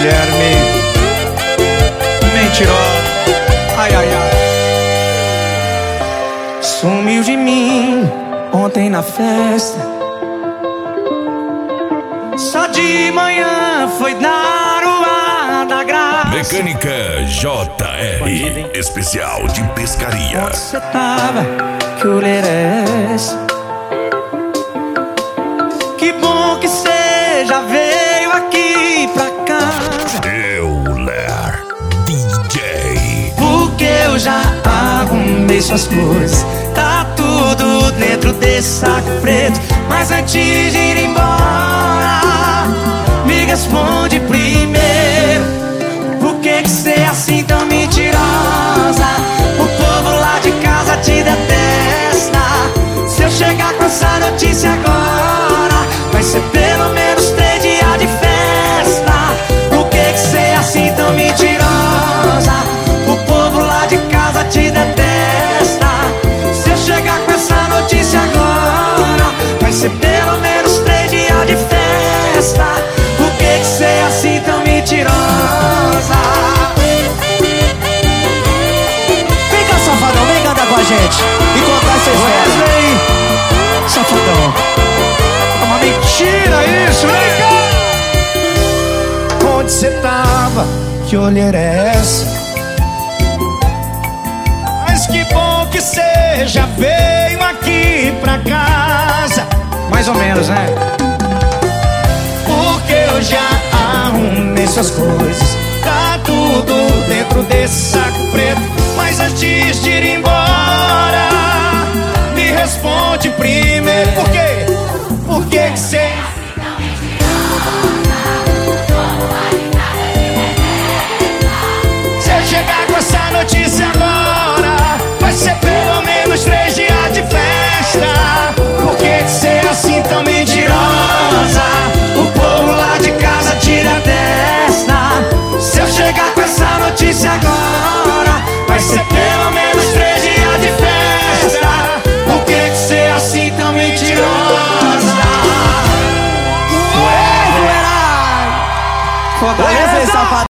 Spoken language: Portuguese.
Guilherme. Mentirosa. Ai, ai, ai. Sumiu de mim ontem na festa. Só de manhã foi dar o ar da graça. Mecânica JR, especial de pescaria. Onde cê tava? Que olheira é esse? Que bom que cê já veio aqui pra casa. Euler DJ. Porque eu já arrumei suas coisas. Tá tudo dentro desse saco preto. Mas antes de ir embora, me responde primeiro. Por que cê é assim tão mentirosa? O povo lá de casa te detesta. Se eu chegar com essa notícia agora, vai ser pelo menos 3 dias de festa. Por que cê é assim tão mentirosa? O povo lá de casa te detesta. Se eu chegar com essa notícia agora, vai ser pelo menos 3 dias de festa. Por que cê é assim tão mentirosa? Vem cá, safadão, vem cantar com a gente e contar essa história. Wesley, Safadão. é uma mentira isso, vem cá. Onde cê tava? Que olheira é essa? Mas que bom que cê já veio aqui pra casa. Mais ou menos, né? Porque eu já arrumei suas coisas. Tá tudo dentro desse saco preto. Mas antes de ir embora,